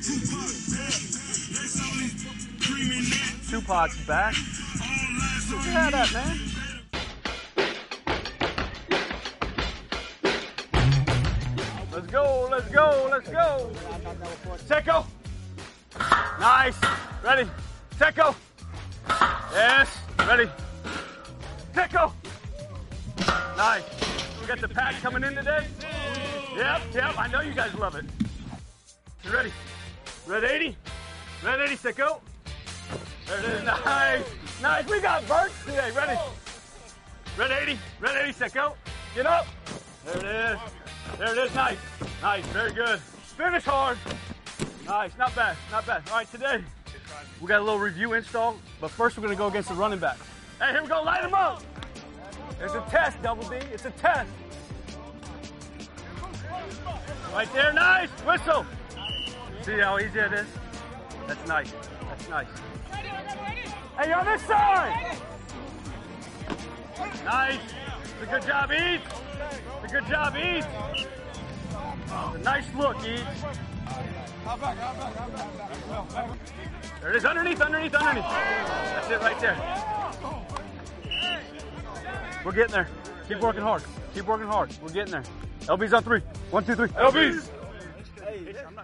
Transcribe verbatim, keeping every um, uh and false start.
Tupac's back. Where'd you have that, man? Let's go, let's go, let's go. Teco. Nice. Ready. Teco. Yes. Ready. Teco. Nice. We got the pack coming in today. Yep, yep. I know you guys love it. You ready? Red eighty. Red eighty, Teco. There it is. Nice. Nice. We got birds today. Ready? Red eighty. Red eighty, Teco. Get up. There it is. There it is. Nice. Nice. Very good. Finish hard. Nice. Not bad. Not bad. All right, today we got a little review install, but first we're going to go against the running backs. Hey, here we go. Light them up. It's a test, Double D. It's a test. Right there. Nice. Whistle. See how easy it is? That's nice. That's nice. Hey, on this side. Nice. It's a good job, Eads. It's a good job, Eads. It's a nice look, Eads. There it is. Underneath, underneath, underneath. That's it right there. We're getting there. Keep working hard. Keep working hard. We're getting there. L B's on three. One, two, three. L B's.